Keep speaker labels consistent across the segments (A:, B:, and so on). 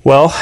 A: Well,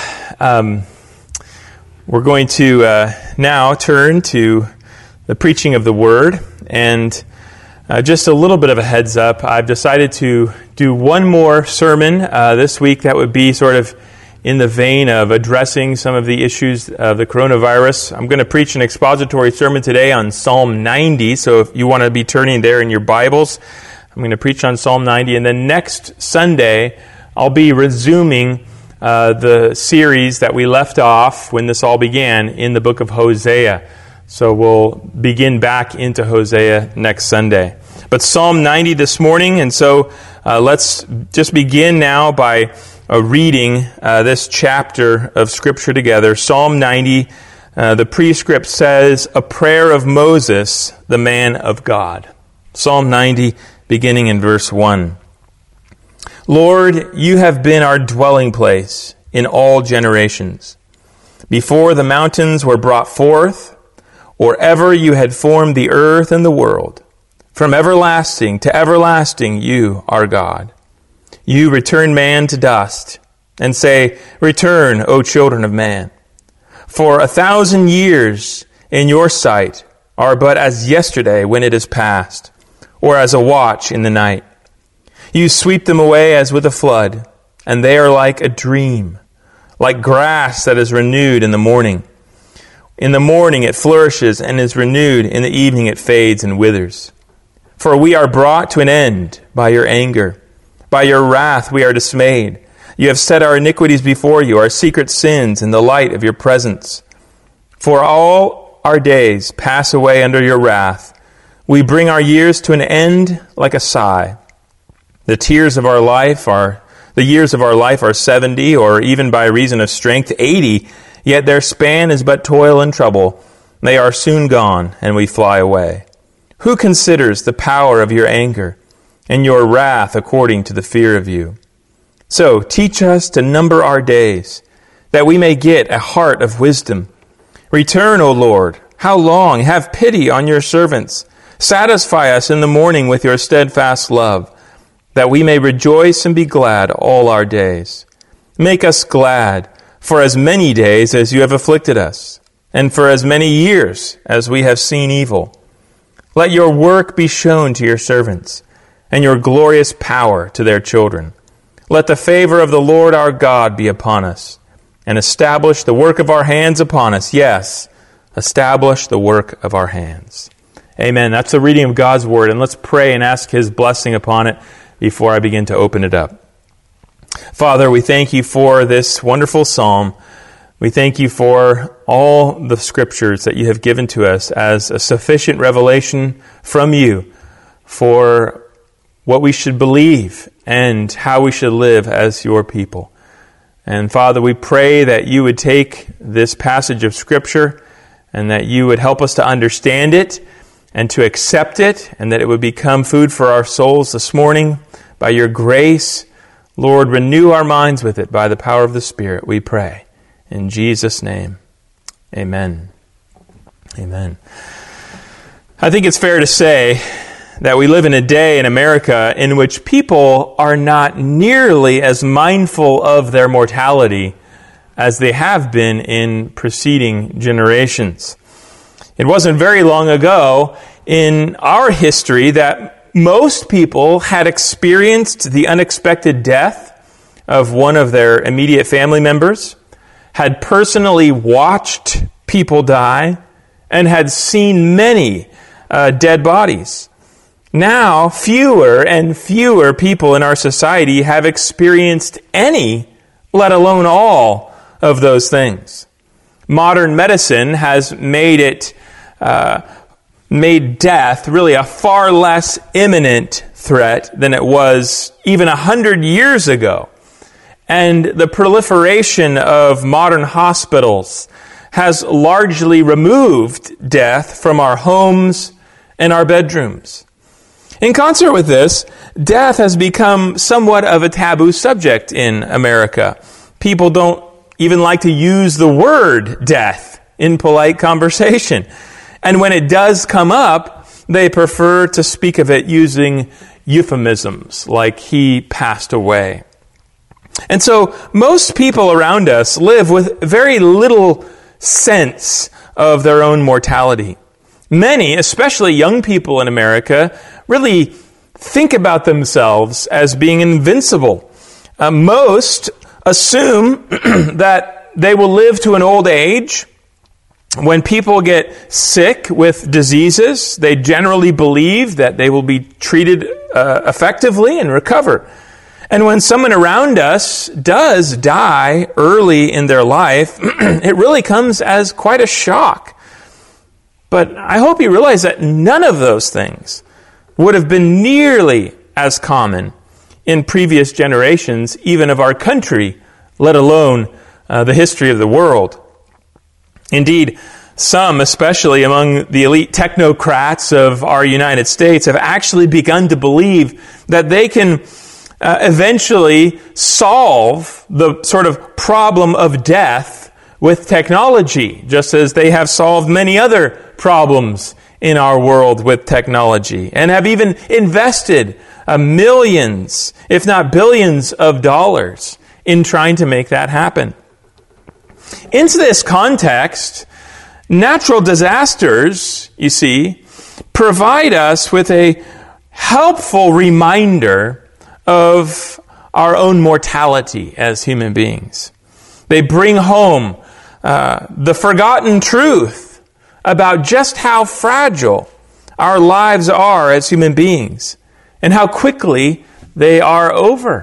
A: we're going to now turn to the preaching of the Word, and just a little bit of a heads up, I've decided to do one more sermon this week that would be sort of in the vein of addressing some of the issues of the coronavirus. I'm going to preach an expository sermon today on Psalm 90, so if you want to be turning there in your Bibles, I'm going to preach on Psalm 90, and then next Sunday, I'll be resuming the series that we left off when this all began in the book of Hosea. So we'll begin back into Hosea next Sunday. But Psalm 90 this morning, and so let's just begin now by reading this chapter of Scripture together. Psalm 90, the prescript says, "A prayer of Moses, the man of God." Psalm 90, beginning in verse 1. "Lord, you have been our dwelling place in all generations. Before the mountains were brought forth, or ever you had formed the earth and the world, from everlasting to everlasting you are God. You return man to dust, and say, 'Return, O children of man.' For 1,000 years in your sight are but as yesterday when it is past, or as a watch in the night. You sweep them away as with a flood, and they are like a dream, like grass that is renewed in the morning. In the morning it flourishes and is renewed, in the evening it fades and withers. For we are brought to an end by your anger. By your wrath we are dismayed. You have set our iniquities before you, our secret sins in the light of your presence. For all our days pass away under your wrath. We bring our years to an end like a sigh. The years of our life are 70, or even by reason of strength 80, yet their span is but toil and trouble. They are soon gone, and we fly away. Who considers the power of your anger, and your wrath according to the fear of you? So teach us to number our days, that we may get a heart of wisdom. Return, O Lord, how long? Have pity on your servants. Satisfy us in the morning with your steadfast love, that we may rejoice and be glad all our days. Make us glad for as many days as you have afflicted us, and for as many years as we have seen evil. Let your work be shown to your servants, and your glorious power to their children. Let the favor of the Lord our God be upon us, and establish the work of our hands upon us. Yes, establish the work of our hands." Amen. That's the reading of God's Word, and let's pray and ask His blessing upon it before I begin to open it up. Father, we thank you for this wonderful psalm. We thank you for all the scriptures that you have given to us as a sufficient revelation from you for what we should believe and how we should live as your people. And Father, we pray that you would take this passage of Scripture and that you would help us to understand it and to accept it, and that it would become food for our souls this morning. By your grace, Lord, renew our minds with it by the power of the Spirit, we pray. In Jesus' name, amen. Amen. I think it's fair to say that we live in a day in America in which people are not nearly as mindful of their mortality as they have been in preceding generations. It wasn't very long ago in our history that most people had experienced the unexpected death of one of their immediate family members, had personally watched people die, and had seen many dead bodies. Now, fewer and fewer people in our society have experienced any, let alone all, of those things. Modern medicine has made death really a far less imminent threat than it was even 100 years ago. And the proliferation of modern hospitals has largely removed death from our homes and our bedrooms. In concert with this, death has become somewhat of a taboo subject in America. People don't even like to use the word death in polite conversation. And when it does come up, they prefer to speak of it using euphemisms like "he passed away." And so most people around us live with very little sense of their own mortality. Many, especially young people in America, really think about themselves as being invincible. Most assume that they will live to an old age. When people get sick with diseases, they generally believe that they will be treated effectively and recover. And when someone around us does die early in their life, it really comes as quite a shock. But I hope you realize that none of those things would have been nearly as common in previous generations, even of our country, let alone the history of the world. Indeed, some, especially among the elite technocrats of our United States, have actually begun to believe that they can eventually solve the sort of problem of death with technology, just as they have solved many other problems in our world with technology, and have even invested millions, if not billions of dollars in trying to make that happen. Into this context, natural disasters, you see, provide us with a helpful reminder of our own mortality as human beings. They bring home the forgotten truth about just how fragile our lives are as human beings and how quickly they are over.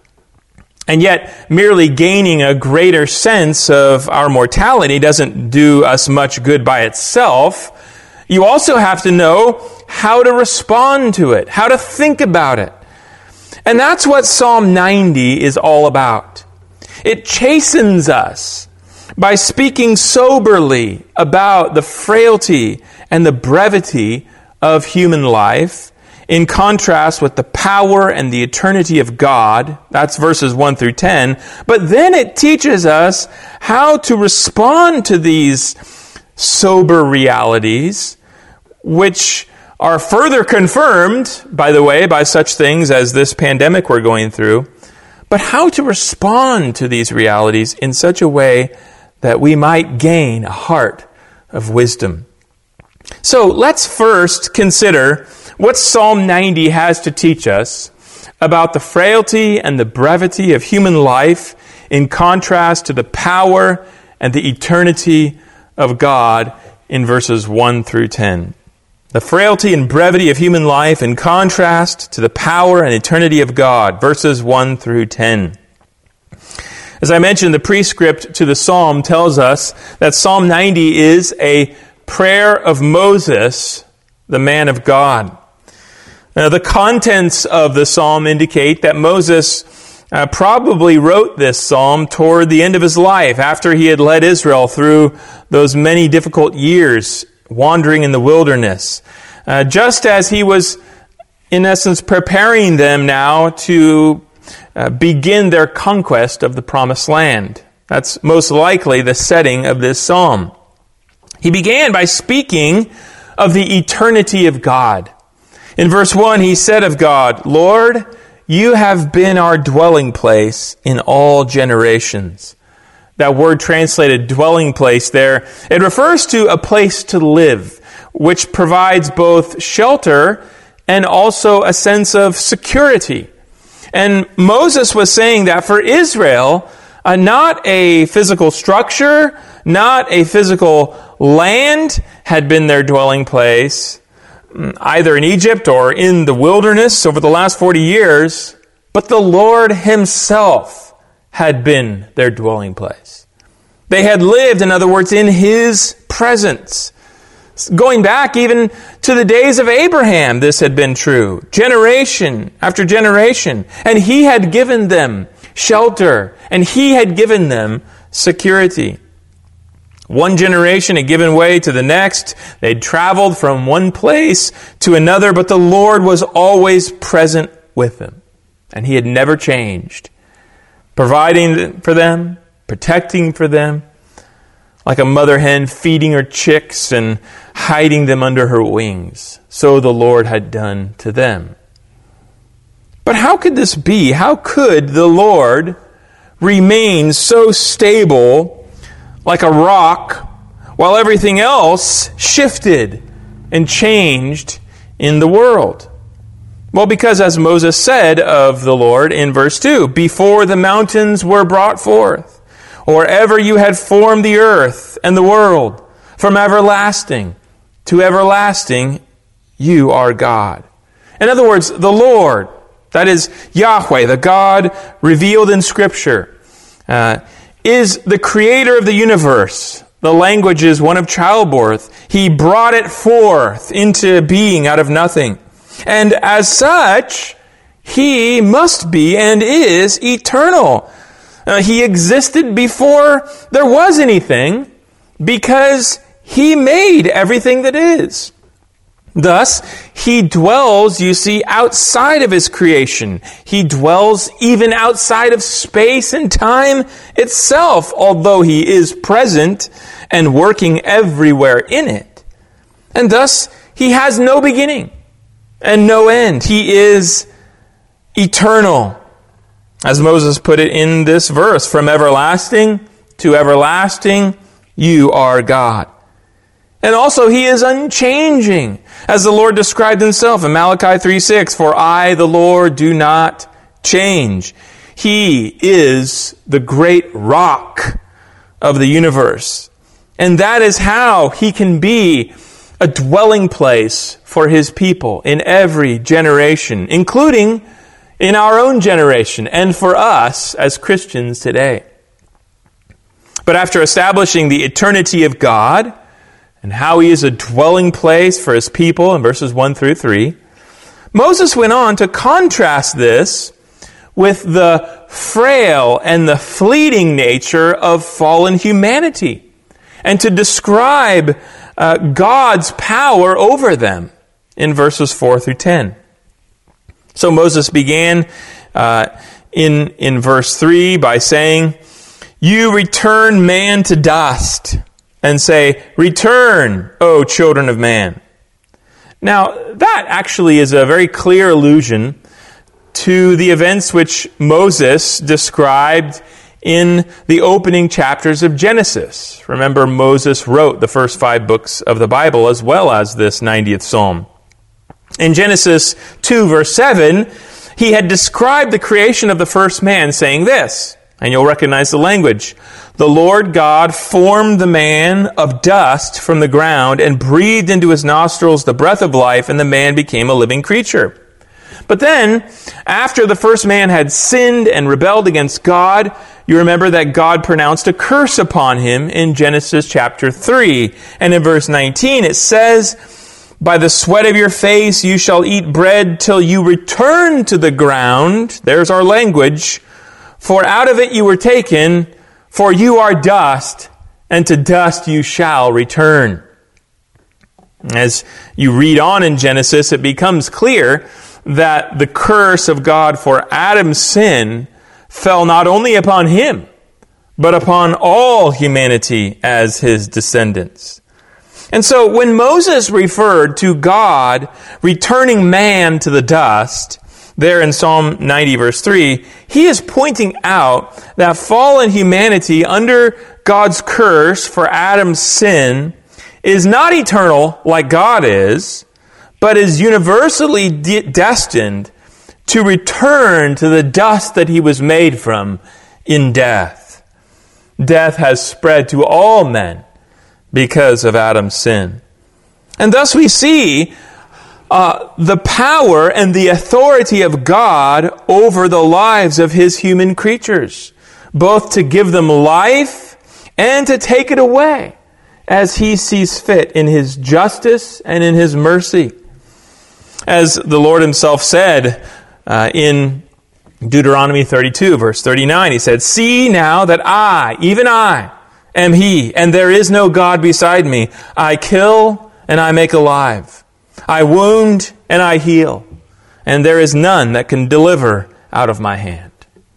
A: And yet, merely gaining a greater sense of our mortality doesn't do us much good by itself. You also have to know how to respond to it, how to think about it. And that's what Psalm 90 is all about. It chastens us by speaking soberly about the frailty and the brevity of human life, in contrast with the power and the eternity of God. That's verses 1 through 10. But then it teaches us how to respond to these sober realities, which are further confirmed, by the way, by such things as this pandemic we're going through, but how to respond to these realities in such a way that we might gain a heart of wisdom. So let's first consider what Psalm 90 has to teach us about the frailty and the brevity of human life in contrast to the power and the eternity of God in verses 1 through 10. The frailty and brevity of human life in contrast to the power and eternity of God, verses 1 through 10. As I mentioned, the prescript to the psalm tells us that Psalm 90 is a prayer of Moses, the man of God. Now, the contents of the psalm indicate that Moses probably wrote this psalm toward the end of his life, after he had led Israel through those many difficult years wandering in the wilderness, just as he was, in essence, preparing them now to begin their conquest of the promised land. That's most likely the setting of this psalm. He began by speaking of the eternity of God. In verse 1, he said of God, "Lord, you have been our dwelling place in all generations." That word translated dwelling place there, it refers to a place to live, which provides both shelter and also a sense of security. And Moses was saying that for Israel, not a physical structure, not a physical land had been their dwelling place, either in Egypt or in the wilderness over the last 40 years, but the Lord himself had been their dwelling place. They had lived, in other words, in his presence. Going back even to the days of Abraham, this had been true, generation after generation. And he had given them shelter, and he had given them security. One generation had given way to the next. They'd traveled from one place to another, but the Lord was always present with them. And he had never changed, providing for them, protecting for them, like a mother hen feeding her chicks and hiding them under her wings. So the Lord had done to them. But how could this be? How could the Lord remained so stable like a rock, while everything else shifted and changed in the world? Well, because as Moses said of the Lord in verse 2, before the mountains were brought forth, or ever you had formed the earth and the world, from everlasting to everlasting, you are God. In other words, the Lord, that is Yahweh, the God revealed in Scripture, is the creator of the universe. The language is one of childbirth. He brought it forth into being out of nothing. And as such, He must be and is eternal. He existed before there was anything because He made everything that is. Thus, He dwells, you see, outside of His creation. He dwells even outside of space and time itself, although He is present and working everywhere in it. And thus, He has no beginning and no end. He is eternal. As Moses put it in this verse, from everlasting to everlasting, you are God. And also, He is unchanging, as the Lord described Himself in Malachi 3:6, for I, the Lord, do not change. He is the great rock of the universe. And that is how He can be a dwelling place for His people in every generation, including in our own generation and for us as Christians today. But after establishing the eternity of God and how He is a dwelling place for His people in verses 1 through 3, Moses went on to contrast this with the frail and the fleeting nature of fallen humanity, and to describe God's power over them in verses 4 through 10. So Moses began in verse 3 by saying, you return man to dust, and say, return, O children of man. Now, that actually is a very clear allusion to the events which Moses described in the opening chapters of Genesis. Remember, Moses wrote the first 5 books of the Bible as well as this 90th Psalm. In Genesis 2, verse 7, he had described the creation of the first man, saying this, and you'll recognize the language. The Lord God formed the man of dust from the ground and breathed into his nostrils the breath of life, and the man became a living creature. But then, after the first man had sinned and rebelled against God, you remember that God pronounced a curse upon him in Genesis chapter 3. And in verse 19 it says, by the sweat of your face you shall eat bread till you return to the ground. There's our language. For out of it you were taken, for you are dust, and to dust you shall return. As you read on in Genesis, it becomes clear that the curse of God for Adam's sin fell not only upon him, but upon all humanity as his descendants. And so when Moses referred to God returning man to the dust, there in Psalm 90 verse 3, he is pointing out that fallen humanity under God's curse for Adam's sin is not eternal like God is, but is universally destined to return to the dust that he was made from in death. Death has spread to all men because of Adam's sin. And thus we see the power and the authority of God over the lives of His human creatures, both to give them life and to take it away as He sees fit in His justice and in His mercy. As the Lord Himself said in Deuteronomy 32, verse 39, He said, see now that I, even I, am He, and there is no God beside me. I kill and I make alive. I wound and I heal, and there is none that can deliver out of my hand.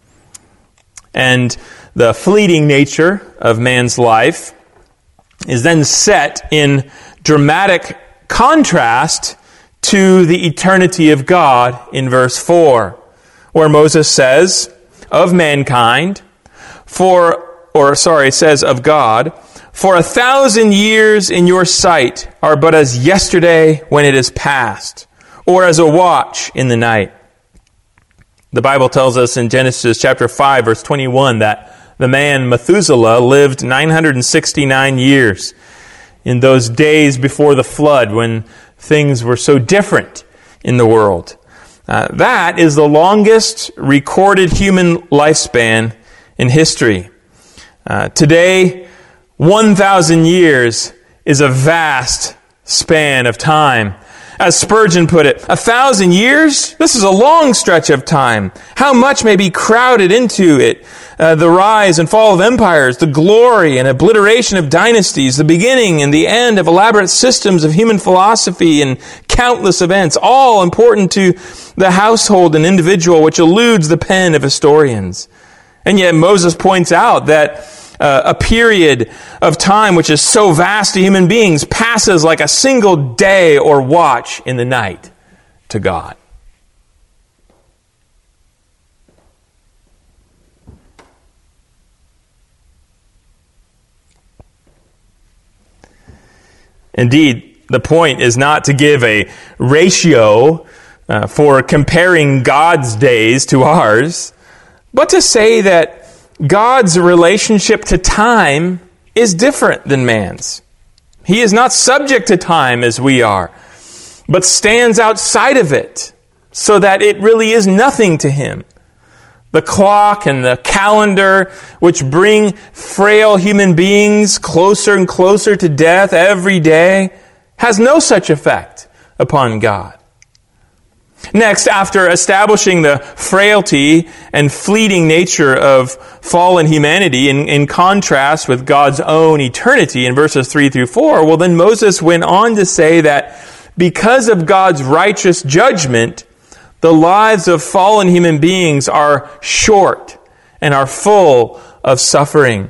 A: And the fleeting nature of man's life is then set in dramatic contrast to the eternity of God in verse 4, where Moses says, of mankind, It says of God, "For 1,000 years in your sight are but as yesterday when it is past, or as a watch in the night." The Bible tells us in Genesis chapter 5, verse 21, that the man Methuselah lived 969 years in those days before the flood when things were so different in the world. That is the longest recorded human lifespan in history. Today, 1,000 years is a vast span of time. As Spurgeon put it, 1,000 years? This is a long stretch of time. How much may be crowded into it? The rise and fall of empires, the glory and obliteration of dynasties, the beginning and the end of elaborate systems of human philosophy and countless events, all important to the household and individual, which eludes the pen of historians. And yet Moses points out that a period of time which is so vast to human beings passes like a single day or watch in the night to God. Indeed, the point is not to give a ratio for comparing God's days to ours, but to say that God's relationship to time is different than man's. He is not subject to time as we are, but stands outside of it so that it really is nothing to him. The clock and the calendar, which bring frail human beings closer and closer to death every day, has no such effect upon God. Next, after establishing the frailty and fleeting nature of fallen humanity in contrast with God's own eternity in verses 3 through 4, well, then Moses went on to say that because of God's righteous judgment, the lives of fallen human beings are short and are full of suffering.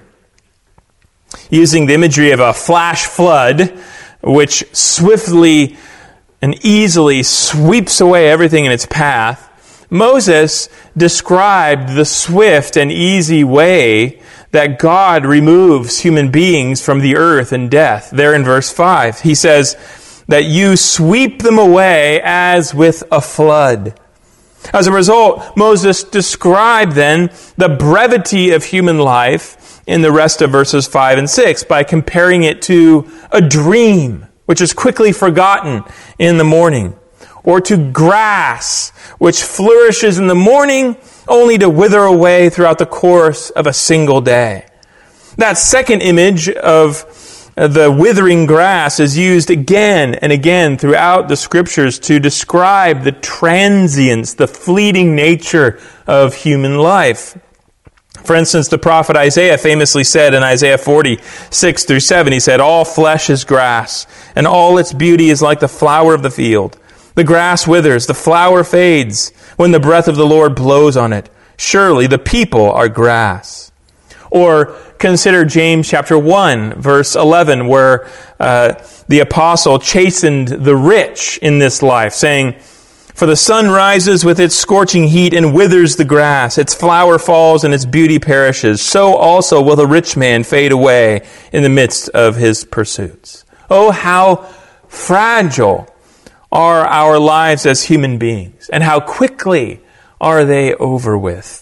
A: Using the imagery of a flash flood, which swiftly and easily sweeps away everything in its path, Moses described the swift and easy way that God removes human beings from the earth and death. There in verse 5, he says that you sweep them away as with a flood. As a result, Moses described then the brevity of human life in the rest of verses 5 and 6 by comparing it to a dream, which is quickly forgotten in the morning, or to grass, which flourishes in the morning only to wither away throughout the course of a single day. That second image of the withering grass is used again and again throughout the Scriptures to describe the transience, the fleeting nature of human life. For instance, the prophet Isaiah famously said in Isaiah 40:6 through 7, he said, "All flesh is grass, and all its beauty is like the flower of the field. The grass withers, the flower fades, when the breath of the Lord blows on it. Surely the people are grass." Or consider James chapter 1, verse 11, where the apostle chastened the rich in this life, saying, "For the sun rises with its scorching heat and withers the grass. Its flower falls and its beauty perishes. So also will the rich man fade away in the midst of his pursuits." Oh, how fragile are our lives as human beings, and how quickly are they over with.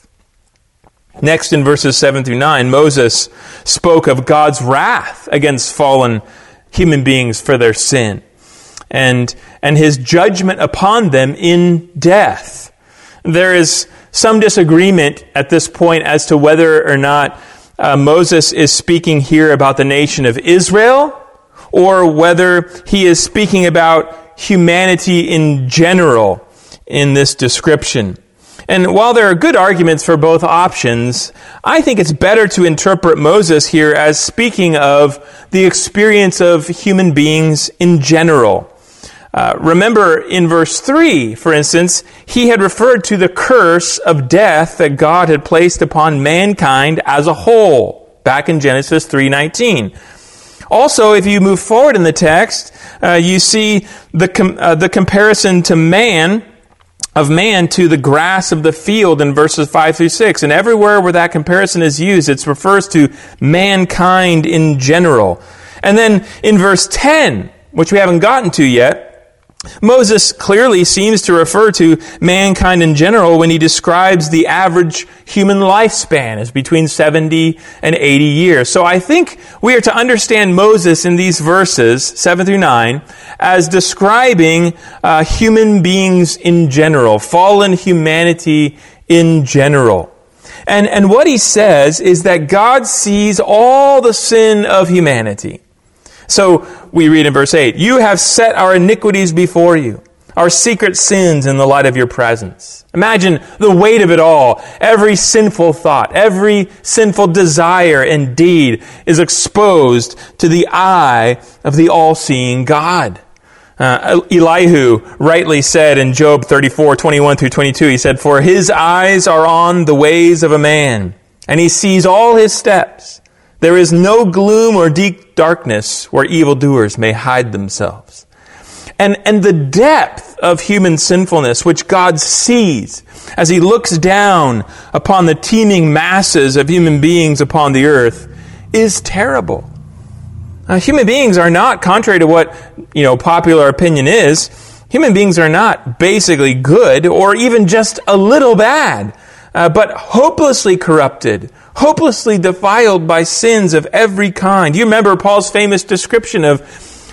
A: Next, in verses 7 through 9, Moses spoke of God's wrath against fallen human beings for their sin, and his judgment upon them in death. There is some disagreement at this point as to whether or not Moses is speaking here about the nation of Israel, or whether he is speaking about humanity in general in this description. And while there are good arguments for both options, I think it's better to interpret Moses here as speaking of the experience of human beings in general. Remember in verse 3, for instance, he had referred to the curse of death that God had placed upon mankind as a whole, back in Genesis 3:19. Also, if you move forward in the text, you see the comparison to man of man to the grass of the field in verses 5 through 6. And everywhere where that comparison is used, it refers to mankind in general. And then in verse 10, which we haven't gotten to yet, Moses clearly seems to refer to mankind in general when he describes the average human lifespan as between 70 and 80 years. So I think we are to understand Moses in these verses, 7 through 9, as describing human beings in general, fallen humanity in general. And what he says is that God sees all the sin of humanity. So we read in verse 8, "You have set our iniquities before you, our secret sins in the light of your presence." Imagine the weight of it all. Every sinful thought, every sinful desire and deed is exposed to the eye of the all-seeing God. Elihu rightly said in Job 34, 21 through 22, he said, "For his eyes are on the ways of a man, and he sees all his steps. There is no gloom or deep darkness where evildoers may hide themselves." And the depth of human sinfulness, which God sees as he looks down upon the teeming masses of human beings upon the earth, is terrible. Human beings are not, contrary to what popular opinion is, human beings are not basically good or even just a little bad, but hopelessly corrupted, hopelessly defiled by sins of every kind. You remember Paul's famous description of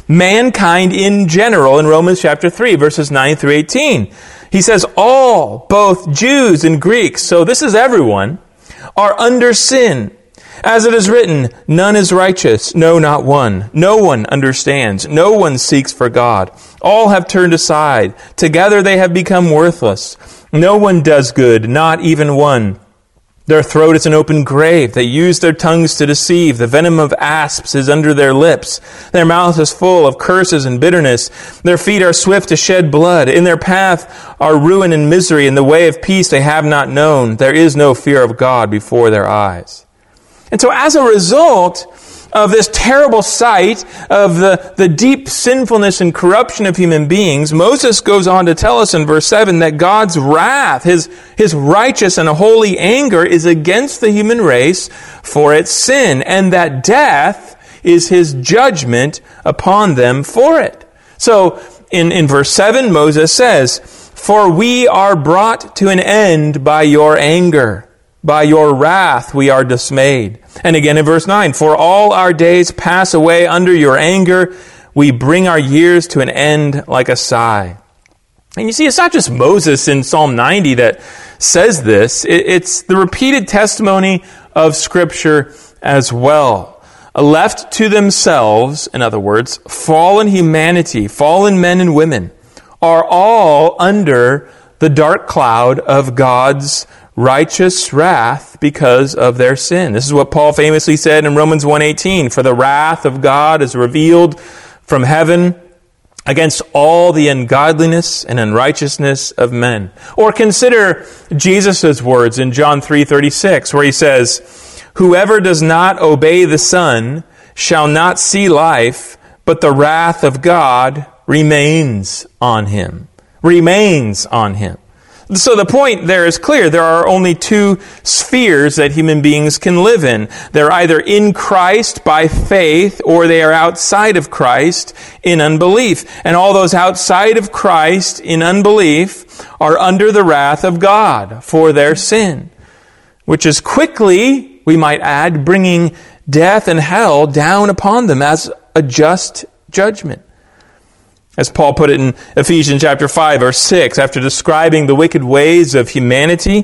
A: mankind in general in Romans chapter 3, verses 9 through 18. He says, "All, both Jews and Greeks," so this is everyone, "are under sin. As it is written, none is righteous, no, not one. No one understands. No one seeks for God. All have turned aside. Together they have become worthless. No one does good, not even one. Their throat is an open grave. They use their tongues to deceive. The venom of asps is under their lips. Their mouth is full of curses and bitterness. Their feet are swift to shed blood. In their path are ruin and misery. In the way of peace they have not known. There is no fear of God before their eyes." And so as a result of this terrible sight of the deep sinfulness and corruption of human beings, Moses goes on to tell us in verse 7 that God's wrath, his righteous and holy anger, is against the human race for its sin, and that death is his judgment upon them for it. So in verse 7, Moses says, "For we are brought to an end by your anger. By your wrath we are dismayed." And again in verse 9, "For all our days pass away under your anger. We bring our years to an end like a sigh." And you see, it's not just Moses in Psalm 90 that says this. It's the repeated testimony of Scripture as well. Left to themselves, in other words, fallen humanity, fallen men and women, are all under the dark cloud of God's righteous wrath because of their sin. This is what Paul famously said in Romans 1:18, "For the wrath of God is revealed from heaven against all the ungodliness and unrighteousness of men." Or consider Jesus' words in John 3:36, where he says, "Whoever does not obey the Son shall not see life, but the wrath of God remains on him." Remains on him. So the point there is clear. There are only two spheres that human beings can live in. They're either in Christ by faith, or they are outside of Christ in unbelief. And all those outside of Christ in unbelief are under the wrath of God for their sin, which is quickly, we might add, bringing death and hell down upon them as a just judgment. As Paul put it in Ephesians chapter 5 or 6, after describing the wicked ways of humanity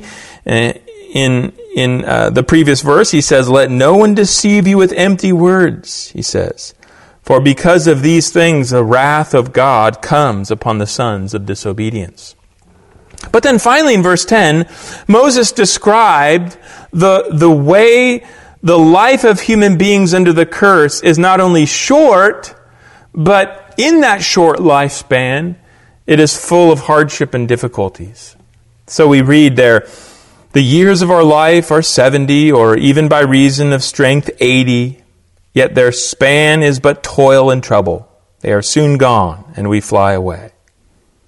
A: in the previous verse, he says, "Let no one deceive you with empty words," he says. "For because of these things the wrath of God comes upon the sons of disobedience." But then finally in verse 10, Moses described the way the life of human beings under the curse is not only short, but in that short lifespan, it is full of hardship and difficulties. So we read there, "The years of our life are 70, or even by reason of strength 80, yet their span is but toil and trouble. They are soon gone, and we fly away."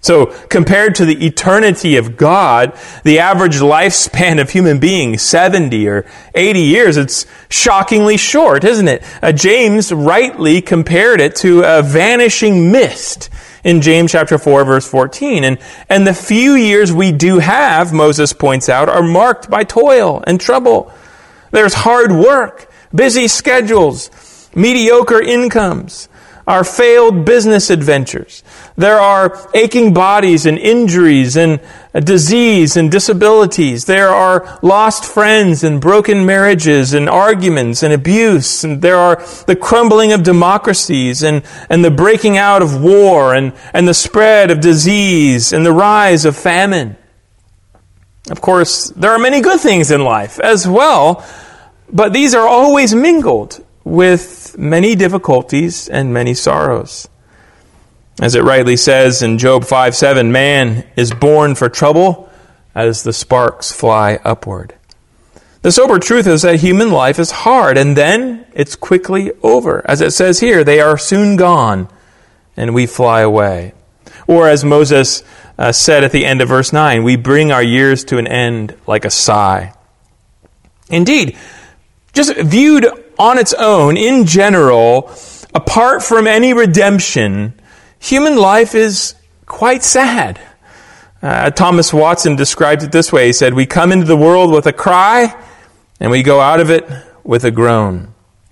A: So compared to the eternity of God, the average lifespan of human beings, 70 or 80 years, it's shockingly short, isn't it? James rightly compared it to a vanishing mist in James chapter 4, verse 14. And the few years we do have, Moses points out, are marked by toil and trouble. There's hard work, busy schedules, mediocre incomes, our failed business adventures. There are aching bodies and injuries and disease and disabilities. There are lost friends and broken marriages and arguments and abuse. And there are the crumbling of democracies and the breaking out of war and the spread of disease and the rise of famine. Of course, there are many good things in life as well, but these are always mingled with many difficulties and many sorrows. As it rightly says in Job 5:7, man is born for trouble as the sparks fly upward. The sober truth is that human life is hard, and then it's quickly over. As it says here, they are soon gone, and we fly away. Or as Moses said at the end of verse 9, we bring our years to an end like a sigh. Indeed, just viewed on its own, in general, apart from any redemption, human life is quite sad. Thomas Watson described it this way. He said, we come into the world with a cry, and we go out of it with a groan.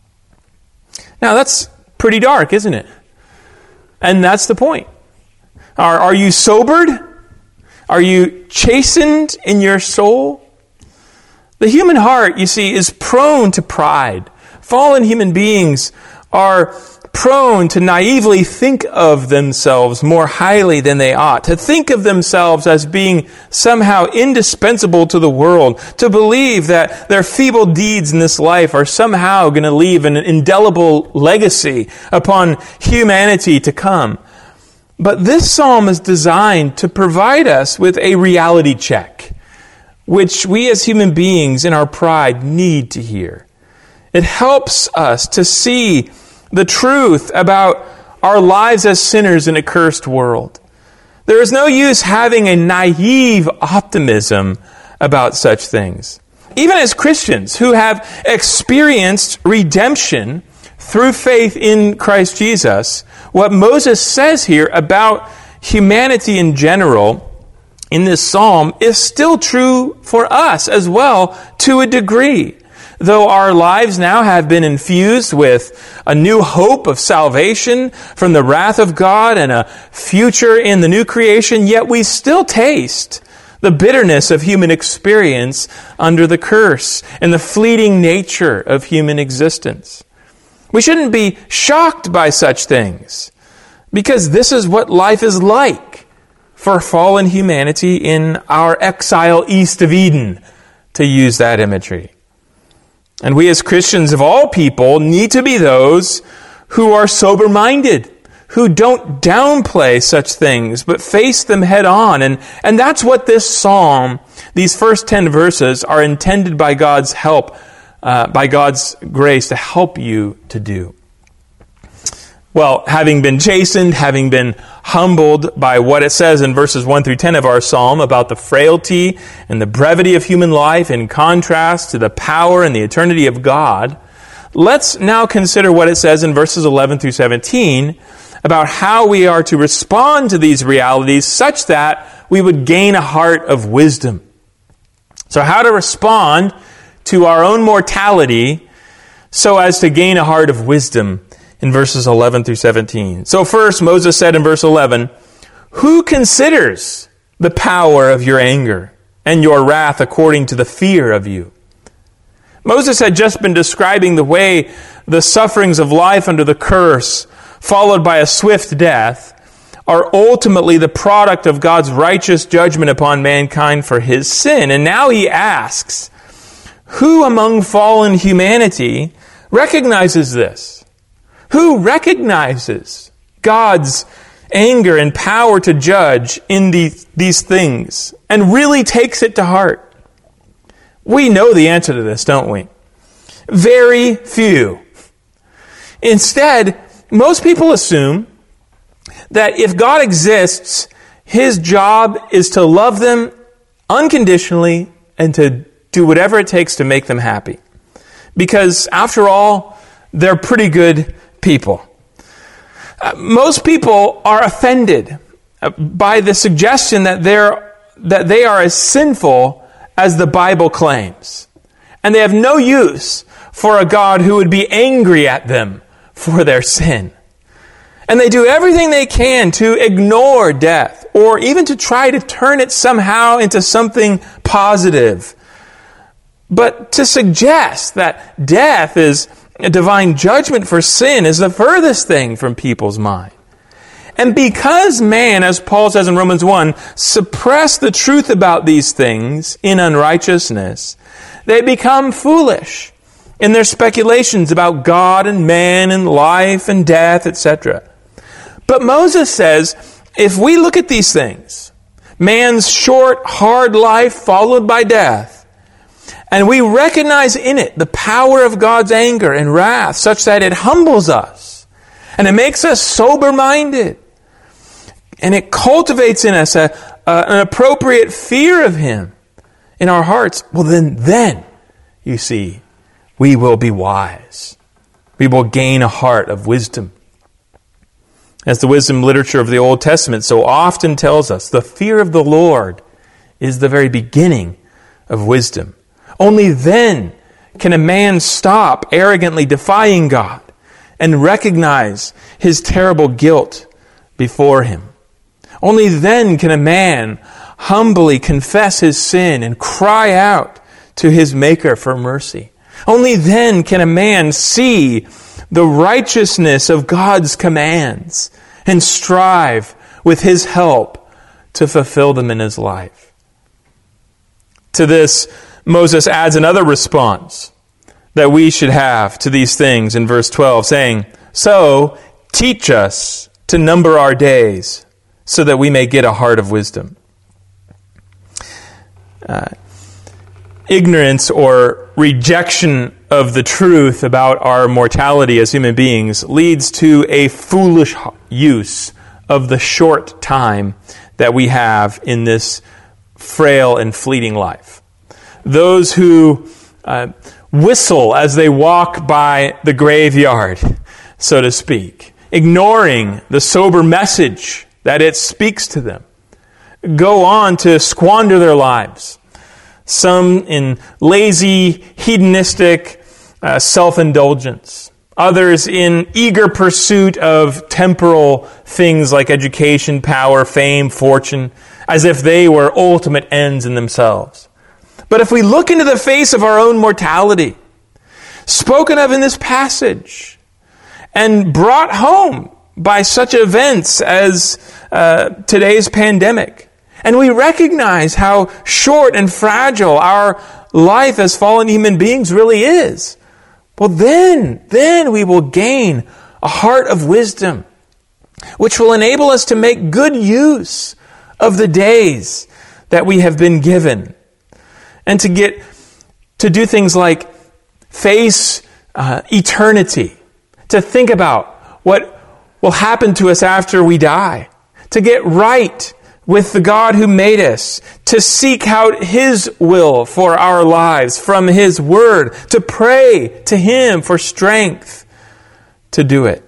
A: Now, that's pretty dark, isn't it? And that's the point. Are you sobered? Are you chastened in your soul? The human heart, you see, is prone to pride. Fallen human beings are prone to naively think of themselves more highly than they ought, to think of themselves as being somehow indispensable to the world, to believe that their feeble deeds in this life are somehow going to leave an indelible legacy upon humanity to come. But this psalm is designed to provide us with a reality check, which we as human beings in our pride need to hear. It helps us to see the truth about our lives as sinners in a cursed world. There is no use having a naive optimism about such things. Even as Christians who have experienced redemption through faith in Christ Jesus, what Moses says here about humanity in general in this psalm is still true for us as well to a degree. Though our lives now have been infused with a new hope of salvation from the wrath of God and a future in the new creation, yet we still taste the bitterness of human experience under the curse and the fleeting nature of human existence. We shouldn't be shocked by such things, because this is what life is like for fallen humanity in our exile east of Eden, to use that imagery. And we as Christians of all people need to be those who are sober-minded, who don't downplay such things, but face them head on. And that's what this psalm, these first 10 verses, are intended by God's help, by God's grace to help you to do. Well, having been chastened, having been humbled by what it says in verses 1 through 10 of our psalm about the frailty and the brevity of human life in contrast to the power and the eternity of God, let's now consider what it says in verses 11 through 17 about how we are to respond to these realities such that we would gain a heart of wisdom. So how to respond to our own mortality so as to gain a heart of wisdom in verses 11 through 17. So first, Moses said in verse 11, "Who considers the power of your anger and your wrath according to the fear of you?" Moses had just been describing the way the sufferings of life under the curse, followed by a swift death, are ultimately the product of God's righteous judgment upon mankind for his sin. And now he asks, who among fallen humanity recognizes this? Who recognizes God's anger and power to judge in these things and really takes it to heart? We know the answer to this, don't we? Very few. Instead, most people assume that if God exists, His job is to love them unconditionally and to do whatever it takes to make them happy. Because, after all, they're pretty good people. Most people are offended by the suggestion that they are as sinful as the Bible claims. And they have no use for a God who would be angry at them for their sin. And they do everything they can to ignore death, or even to try to turn it somehow into something positive. But to suggest that death is a divine judgment for sin is the furthest thing from people's mind. And because man, as Paul says in Romans 1, suppressed the truth about these things in unrighteousness, they become foolish in their speculations about God and man and life and death, etc. But Moses says, if we look at these things, man's short, hard life followed by death, and we recognize in it the power of God's anger and wrath such that it humbles us, and it makes us sober-minded, and it cultivates in us an appropriate fear of Him in our hearts, well then, you see, we will be wise. We will gain a heart of wisdom. As the wisdom literature of the Old Testament so often tells us, the fear of the Lord is the very beginning of wisdom. Only then can a man stop arrogantly defying God and recognize his terrible guilt before Him. Only then can a man humbly confess his sin and cry out to his Maker for mercy. Only then can a man see the righteousness of God's commands and strive with His help to fulfill them in his life. To this, Moses adds another response that we should have to these things in verse 12, saying, "So teach us to number our days, so that we may get a heart of wisdom." Ignorance or rejection of the truth about our mortality as human beings leads to a foolish use of the short time that we have in this frail and fleeting life. Those who whistle as they walk by the graveyard, so to speak, ignoring the sober message that it speaks to them, go on to squander their lives. Some in lazy, hedonistic self-indulgence. Others in eager pursuit of temporal things like education, power, fame, fortune, as if they were ultimate ends in themselves. But if we look into the face of our own mortality, spoken of in this passage, and brought home by such events as today's pandemic, and we recognize how short and fragile our life as fallen human beings really is, well then we will gain a heart of wisdom, which will enable us to make good use of the days that we have been given, and to do things like face eternity, to think about what will happen to us after we die, to get right with the God who made us, to seek out His will for our lives from His Word, to pray to Him for strength to do it.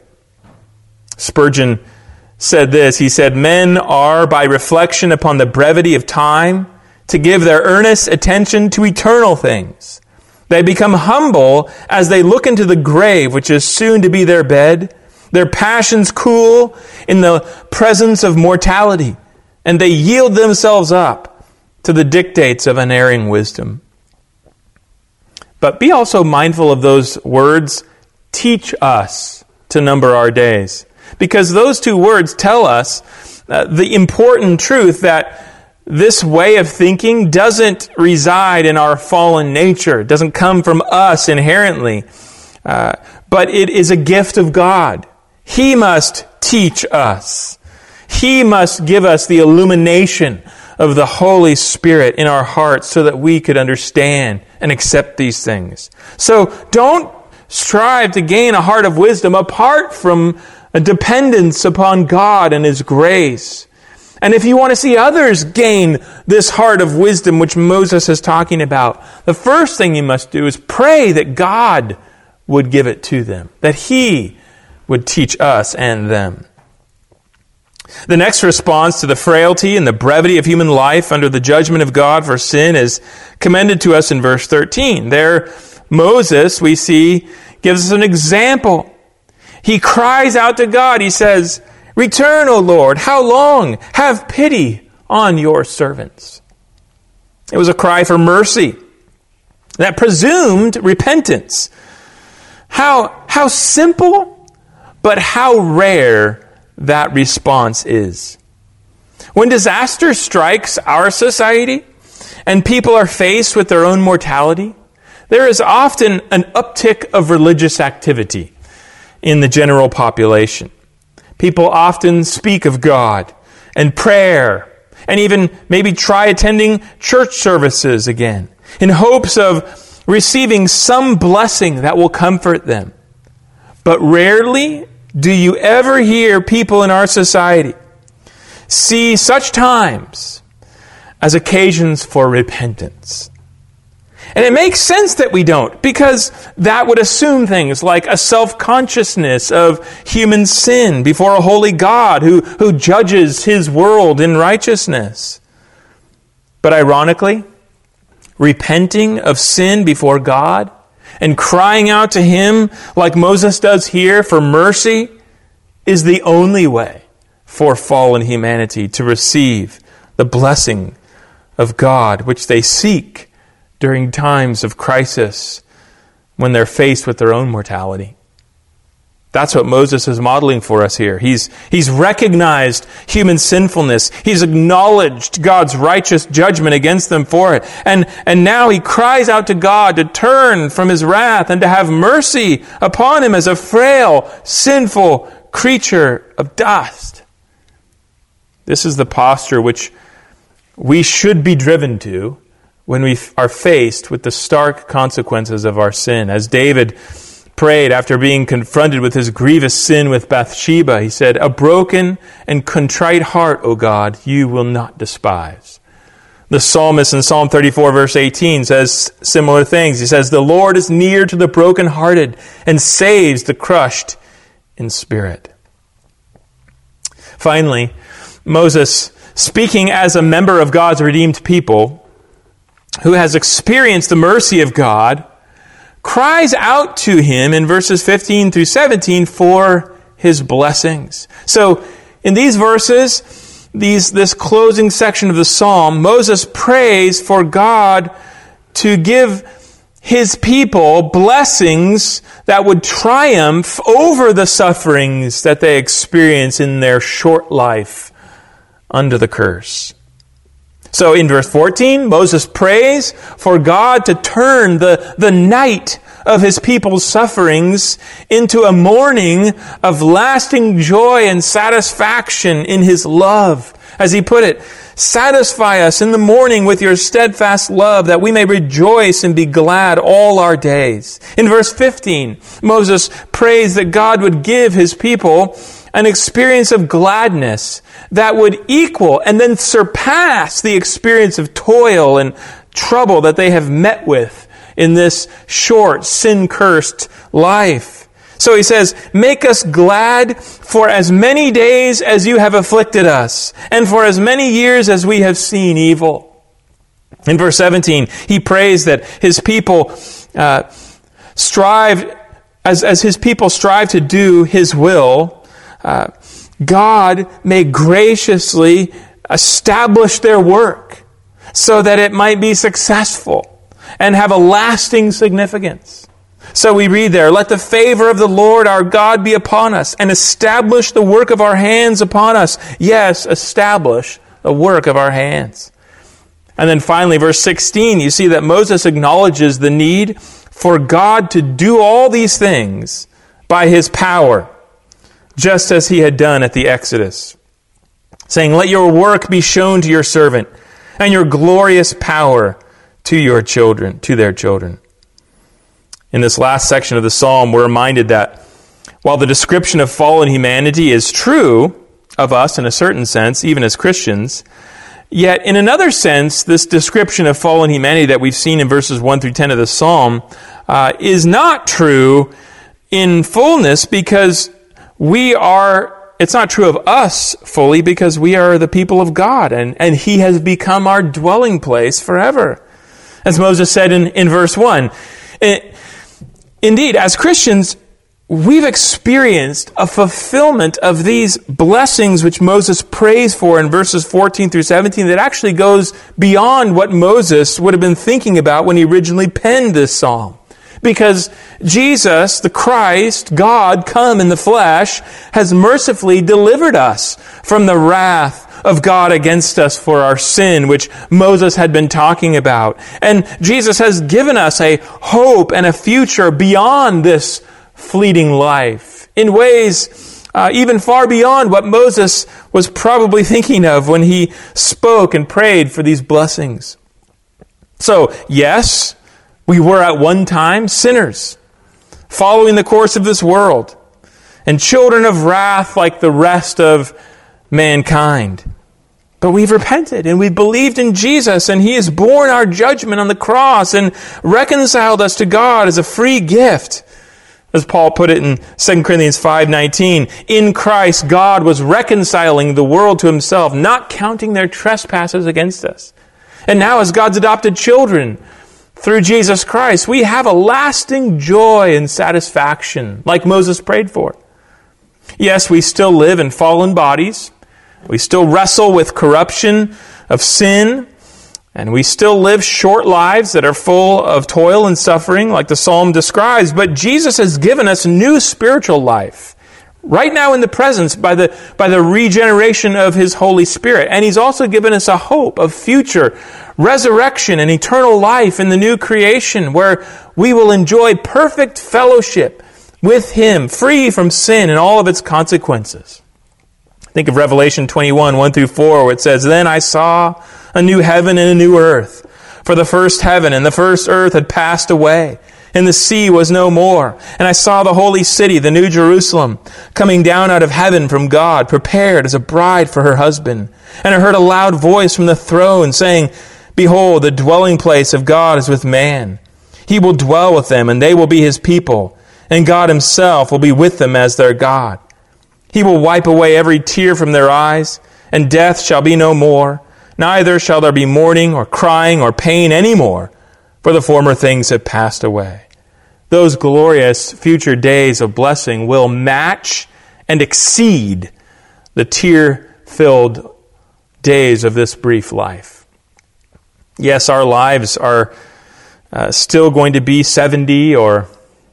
A: Spurgeon said this. He said, "Men are, by reflection upon the brevity of time, to give their earnest attention to eternal things. They become humble as they look into the grave, which is soon to be their bed. Their passions cool in the presence of mortality, and they yield themselves up to the dictates of unerring wisdom." But be also mindful of those words, "teach us to number our days." Because those two words tell us the important truth that this way of thinking doesn't reside in our fallen nature. It doesn't come from us inherently. But it is a gift of God. He must teach us. He must give us the illumination of the Holy Spirit in our hearts so that we could understand and accept these things. So don't strive to gain a heart of wisdom apart from a dependence upon God and His grace, And if you want to see others gain this heart of wisdom which Moses is talking about, the first thing you must do is pray that God would give it to them, that He would teach us and them. The next response to the frailty and the brevity of human life under the judgment of God for sin is commended to us in verse 13. There, Moses, we see, gives us an example. He cries out to God. He says, "Return, O Lord, how long? Have pity on your servants." It was a cry for mercy that presumed repentance. How simple, but how rare that response is. When disaster strikes our society and people are faced with their own mortality, there is often an uptick of religious activity in the general population. People often speak of God and prayer and even maybe try attending church services again in hopes of receiving some blessing that will comfort them. But rarely do you ever hear people in our society see such times as occasions for repentance. And it makes sense that we don't, because that would assume things like a self-consciousness of human sin before a holy God who judges His world in righteousness. But ironically, repenting of sin before God and crying out to Him like Moses does here for mercy is the only way for fallen humanity to receive the blessing of God, which they seek during times of crisis when they're faced with their own mortality. That's what Moses is modeling for us here. He's recognized human sinfulness. He's acknowledged God's righteous judgment against them for it. And now he cries out to God to turn from His wrath and to have mercy upon him as a frail, sinful creature of dust. This is the posture which we should be driven to when we are faced with the stark consequences of our sin. As David prayed after being confronted with his grievous sin with Bathsheba, he said, "A broken and contrite heart, O God, you will not despise." The psalmist in Psalm 34 verse 18 says similar things. He says, "The Lord is near to the brokenhearted and saves the crushed in spirit." Finally, Moses, speaking as a member of God's redeemed people who has experienced the mercy of God, cries out to Him in verses 15 through 17 for His blessings. So in these verses, this closing section of the psalm, Moses prays for God to give His people blessings that would triumph over the sufferings that they experience in their short life under the curse. So in verse 14, Moses prays for God to turn the night of His people's sufferings into a morning of lasting joy and satisfaction in His love. As he put it, "Satisfy us in the morning with your steadfast love, that we may rejoice and be glad all our days." In verse 15, Moses prays that God would give His people an experience of gladness that would equal and then surpass the experience of toil and trouble that they have met with in this short, sin-cursed life. So he says, "Make us glad for as many days as you have afflicted us, and for as many years as we have seen evil." In verse 17, he prays that his people strive, as his people strive to do His will, God may graciously establish their work so that it might be successful and have a lasting significance. So we read there, "Let the favor of the Lord our God be upon us, and establish the work of our hands upon us." Yes, establish the work of our hands. And then finally, verse 16, you see that Moses acknowledges the need for God to do all these things by His power, just as He had done at the Exodus, saying, "Let your work be shown to your servant, and your glorious power to your children, to their children." In this last section of the psalm, we're reminded that while the description of fallen humanity is true, of us in a certain sense, even as Christians. Yet, in another sense, this description of fallen humanity that we've seen in verses 1 through 10 of the Psalm is not true in fullness, because it's not true of us fully, because we are the people of God, and He has become our dwelling place forever. As Moses said in verse 1. Indeed, as Christians, we've experienced a fulfillment of these blessings which Moses prays for in verses 14 through 17 that actually goes beyond what Moses would have been thinking about when he originally penned this psalm. Because Jesus, the Christ, God come in the flesh, has mercifully delivered us from the wrath of God against us for our sin, which Moses had been talking about. And Jesus has given us a hope and a future beyond this fleeting life, in ways even far beyond what Moses was probably thinking of when he spoke and prayed for these blessings. So, yes, we were at one time sinners, following the course of this world, and children of wrath like the rest of mankind. But we've repented, and we've believed in Jesus, and He has borne our judgment on the cross and reconciled us to God as a free gift. As Paul put it in 2 Corinthians 5:19, in Christ God was reconciling the world to Himself, not counting their trespasses against us. And now as God's adopted children, through Jesus Christ, we have a lasting joy and satisfaction, like Moses prayed for. Yes, we still live in fallen bodies. We still wrestle with corruption of sin. And we still live short lives that are full of toil and suffering, like the psalm describes. But Jesus has given us new spiritual life, right now in the presence, by the regeneration of His Holy Spirit. And He's also given us a hope of future resurrection and eternal life in the new creation, where we will enjoy perfect fellowship with Him, free from sin and all of its consequences. Think of Revelation 21, 1 through 4, where it says, then I saw a new heaven and a new earth. For the first heaven and the first earth had passed away, and the sea was no more. And I saw the holy city, the new Jerusalem, coming down out of heaven from God, prepared as a bride for her husband. And I heard a loud voice from the throne saying, behold, the dwelling place of God is with man. He will dwell with them, and they will be His people, and God Himself will be with them as their God. He will wipe away every tear from their eyes, and death shall be no more. Neither shall there be mourning or crying or pain any more, for the former things have passed away. Those glorious future days of blessing will match and exceed the tear-filled days of this brief life. Yes, our lives are still going to be 70 or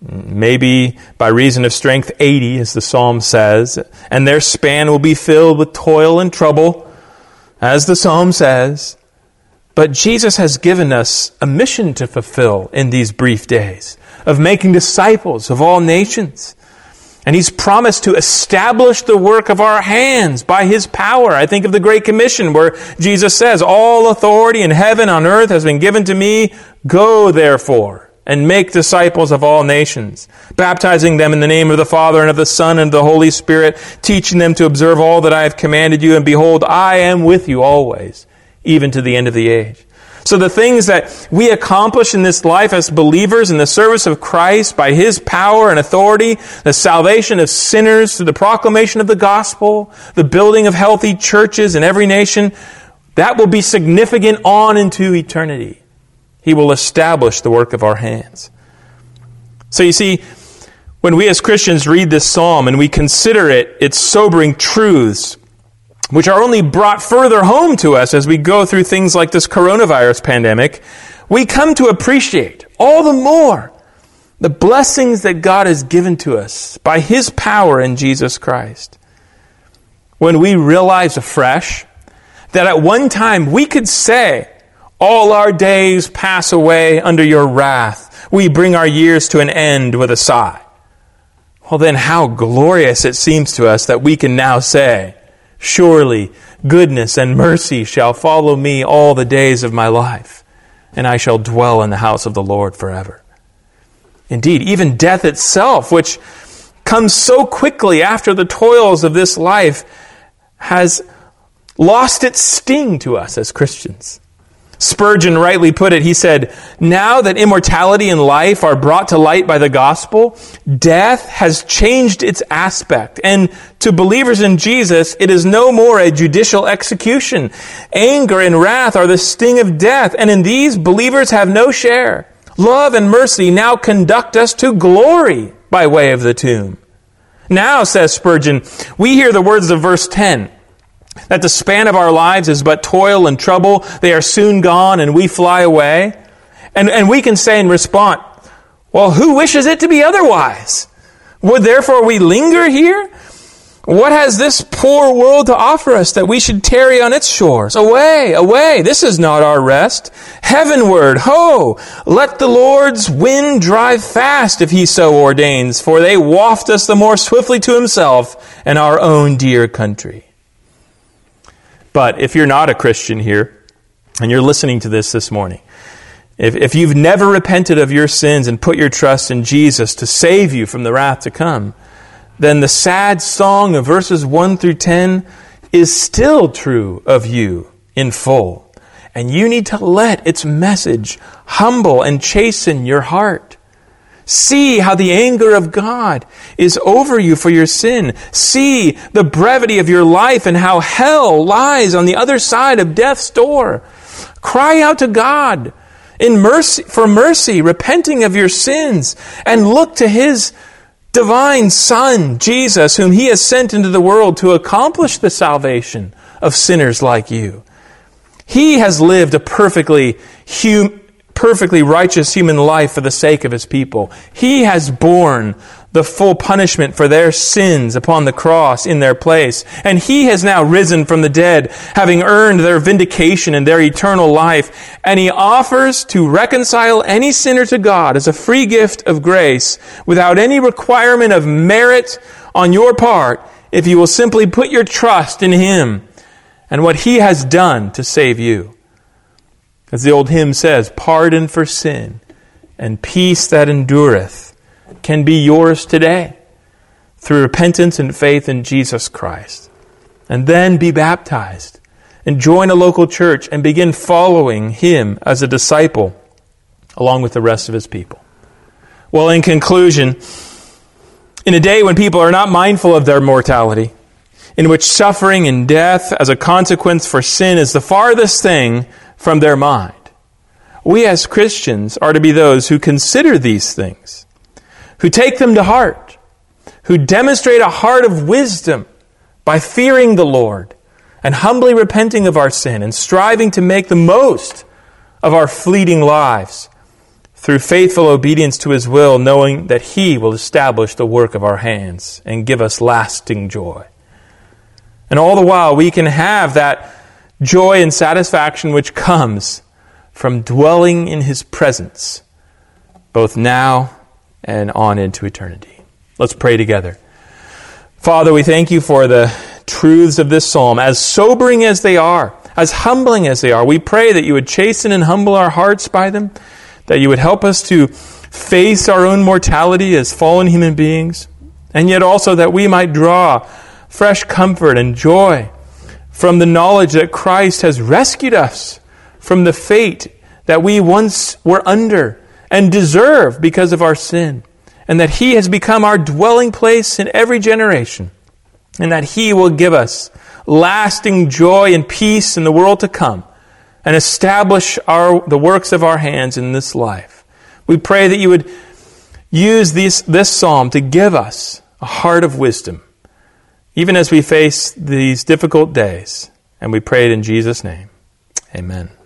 A: maybe by reason of strength 80, as the psalm says, and their span will be filled with toil and trouble, as the psalm says. But Jesus has given us a mission to fulfill in these brief days of making disciples of all nations. And He's promised to establish the work of our hands by His power. I think of the Great Commission, where Jesus says, all authority in heaven and on earth has been given to me. Go, therefore, and make disciples of all nations, baptizing them in the name of the Father and of the Son and of the Holy Spirit, teaching them to observe all that I have commanded you. And behold, I am with you always, even to the end of the age. So the things that we accomplish in this life as believers in the service of Christ by His power and authority, the salvation of sinners through the proclamation of the gospel, the building of healthy churches in every nation, that will be significant on into eternity. He will establish the work of our hands. So you see, when we as Christians read this psalm and we consider its sobering truths, which are only brought further home to us as we go through things like this coronavirus pandemic, we come to appreciate all the more the blessings that God has given to us by His power in Jesus Christ. When we realize afresh that at one time we could say, all our days pass away under your wrath. We bring our years to an end with a sigh. Well, then how glorious it seems to us that we can now say, surely goodness and mercy shall follow me all the days of my life, and I shall dwell in the house of the Lord forever. Indeed, even death itself, which comes so quickly after the toils of this life, has lost its sting to us as Christians. Spurgeon rightly put it. He said, "Now that immortality and life are brought to light by the gospel, death has changed its aspect. And to believers in Jesus, it is no more a judicial execution. Anger and wrath are the sting of death, and in these believers have no share. Love and mercy now conduct us to glory by way of the tomb." Now, says Spurgeon, we hear the words of verse 10, that the span of our lives is but toil and trouble. They are soon gone and we fly away. And we can say in response, well, who wishes it to be otherwise? Would therefore we linger here? What has this poor world to offer us that we should tarry on its shores? Away, away, this is not our rest. Heavenward, ho! Let the Lord's wind drive fast if he so ordains, for they waft us the more swiftly to himself and our own dear country. But if you're not a Christian here, and you're listening to this morning, if you've never repented of your sins and put your trust in Jesus to save you from the wrath to come, then the sad song of verses 1 through 10 is still true of you in full. And you need to let its message humble and chasten your heart. See how the anger of God is over you for your sin. See the brevity of your life and how hell lies on the other side of death's door. Cry out to God in mercy, for mercy, repenting of your sins, and look to his divine Son, Jesus, whom he has sent into the world to accomplish the salvation of sinners like you. He has lived a perfectly righteous human life for the sake of his people. He has borne the full punishment for their sins upon the cross in their place. And he has now risen from the dead, having earned their vindication and their eternal life. And he offers to reconcile any sinner to God as a free gift of grace without any requirement of merit on your part, if you will simply put your trust in him and what he has done to save you. As the old hymn says, pardon for sin and peace that endureth can be yours today through repentance and faith in Jesus Christ. And then be baptized and join a local church and begin following him as a disciple along with the rest of his people. Well, in conclusion, in a day when people are not mindful of their mortality, in which suffering and death as a consequence for sin is the farthest thing from their mind, we as Christians are to be those who consider these things, who take them to heart, who demonstrate a heart of wisdom by fearing the Lord and humbly repenting of our sin and striving to make the most of our fleeting lives through faithful obedience to his will, knowing that he will establish the work of our hands and give us lasting joy. And all the while we can have that joy and satisfaction which comes from dwelling in his presence, both now and on into eternity. Let's pray together. Father, we thank you for the truths of this psalm, as sobering as they are, as humbling as they are. We pray that you would chasten and humble our hearts by them, that you would help us to face our own mortality as fallen human beings, and yet also that we might draw fresh comfort and joy from the knowledge that Christ has rescued us from the fate that we once were under and deserve because of our sin, and that he has become our dwelling place in every generation, and that he will give us lasting joy and peace in the world to come, and establish the works of our hands in this life. We pray that you would use this psalm to give us a heart of wisdom, even as we face these difficult days. And we pray it in Jesus' name. Amen.